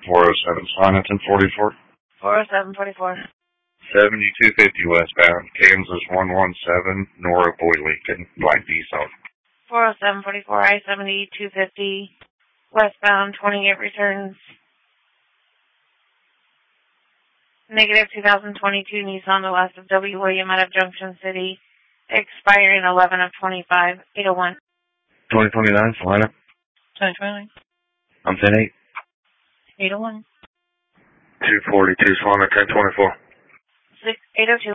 407 Sonic 1044. 40744. 7250 westbound, Kansas 117, Nora Boy-Lincoln, Black Diesel. 40744, I-7250, westbound, 28 returns. Negative 2022 Nissan, the west of W. William out of Junction City, expiring 11 of 25, 801. 2029, Salina. 2029. I'm 10-8. 801. 242, Salina 1024. 802.